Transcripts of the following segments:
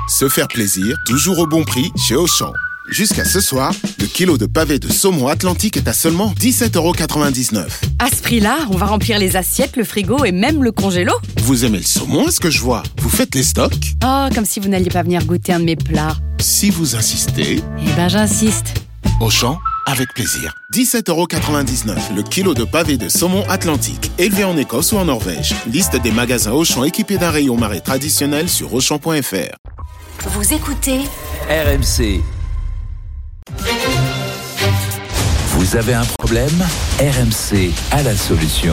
Se faire plaisir, toujours au bon prix chez Auchan. Jusqu'à ce soir, le kilo de pavés de saumon Atlantique est à seulement 17,99 €. À ce prix-là, on va remplir les assiettes, le frigo et même le congélo. Vous aimez le saumon, est-ce que je vois? Vous faites les stocks? Oh, comme si vous n'alliez pas venir goûter un de mes plats. Si vous insistez... Eh ben, j'insiste. Auchan, avec plaisir. 17,99 € le kilo de pavés de saumon Atlantique, élevé en Écosse ou en Norvège. Liste des magasins Auchan équipés d'un rayon marée traditionnel sur Auchan.fr. Vous écoutez RMC. Vous avez un problème? RMC a la solution.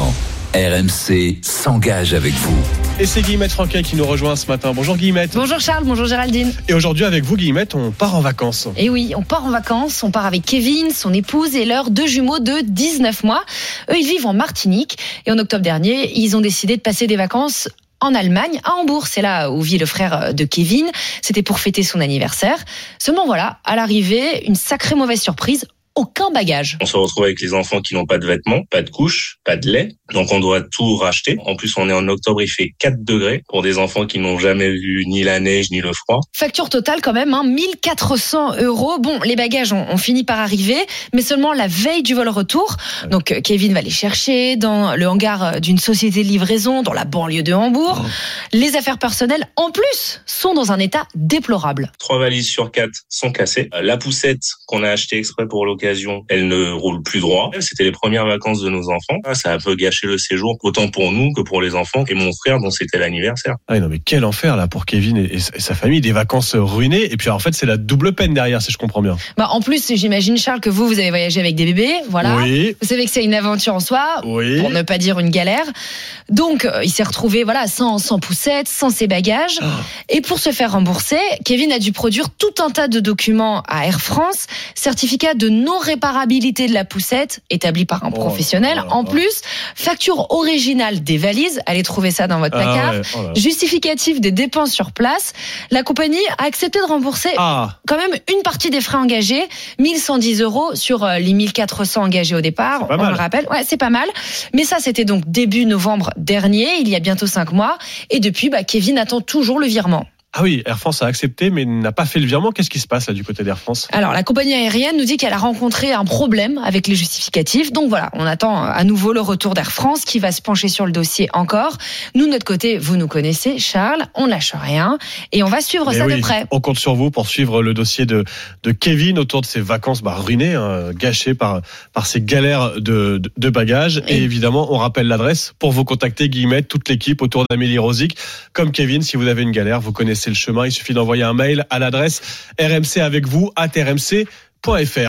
RMC s'engage avec vous. Et c'est Guillemette Franquin qui nous rejoint ce matin. Bonjour Guillemette. Bonjour Charles, bonjour Géraldine. Et aujourd'hui avec vous Guillemette, on part en vacances. Et oui, on part en vacances, on part avec Kevin, son épouse et leurs 2 jumeaux de 19 mois. Eux, ils vivent en Martinique et en octobre dernier, ils ont décidé de passer des vacances en Allemagne, à Hambourg. C'est là où vit le frère de Kevin. C'était pour fêter son anniversaire. Seulement voilà, à l'arrivée, une sacrée mauvaise surprise. Aucun bagage. On se retrouve avec les enfants qui n'ont pas de vêtements, pas de couches, pas de lait. Donc on doit tout racheter. En plus, on est en octobre, il fait 4 degrés pour des enfants qui n'ont jamais vu ni la neige ni le froid. Facture totale quand même, 1 400 €. Bon, les bagages ont fini par arriver, mais seulement la veille du vol retour. Donc Kevin va les chercher dans le hangar d'une société de livraison dans la banlieue de Hambourg. Les affaires personnelles, en plus, sont dans un état déplorable. 3 valises sur 4 sont cassées. La poussette qu'on a achetée exprès pour l'occasion, elle ne roule plus droit. C'était les premières vacances de nos enfants. Ça a un peu gâché le séjour, autant pour nous que pour les enfants et mon frère dont c'était l'anniversaire. Ah non mais quel enfer là pour Kevin et sa famille, des vacances ruinées. Et puis en fait c'est la double peine derrière, si je comprends bien. En plus, j'imagine Charles que vous avez voyagé avec des bébés, voilà. Oui. Vous savez que c'est une aventure en soi, oui. Pour ne pas dire une galère. Donc il s'est retrouvé sans poussette, sans ses bagages. Et pour se faire rembourser, Kevin a dû produire tout un tas de documents à Air France, certificat de non-réparabilité de la poussette établi par un professionnel. En plus, facture originale des valises, allez trouver ça dans votre placard, justificatif des dépenses sur place. La compagnie a accepté de rembourser quand même une partie des frais engagés, 1110 € sur les 1400 engagés au départ, on le rappelle. Ouais, c'est pas mal. Mais ça, c'était donc début novembre dernier, il y a bientôt 5 mois. Et depuis, Kevin attend toujours le virement. Ah oui, Air France a accepté mais n'a pas fait le virement. Qu'est-ce qui se passe là du côté d'Air France? Alors, la compagnie aérienne nous dit qu'elle a rencontré un problème avec les justificatifs. Donc voilà, on attend à nouveau le retour d'Air France qui va se pencher sur le dossier encore. Nous, de notre côté, vous nous connaissez, Charles, on lâche rien et on va suivre ça de près. On compte sur vous pour suivre le dossier de Kevin autour de ses vacances ruinées, gâchées par ces galères de bagages. Et évidemment, on rappelle l'adresse pour vous contacter, Guillemette, toute l'équipe autour d'Amélie Rosic. Comme Kevin, si vous avez une galère, vous connaissez le chemin, il suffit d'envoyer un mail à l'adresse rmcavecvous@rmc.fr.